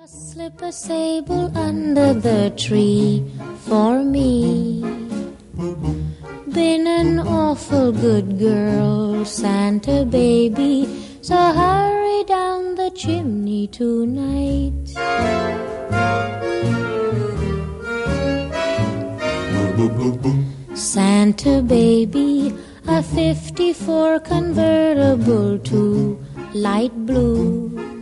Slip a sable under the tree for me. Been an awful good girl, Santa baby, so hurry down the chimney tonight. Santa baby, a 54 convertible to light blue.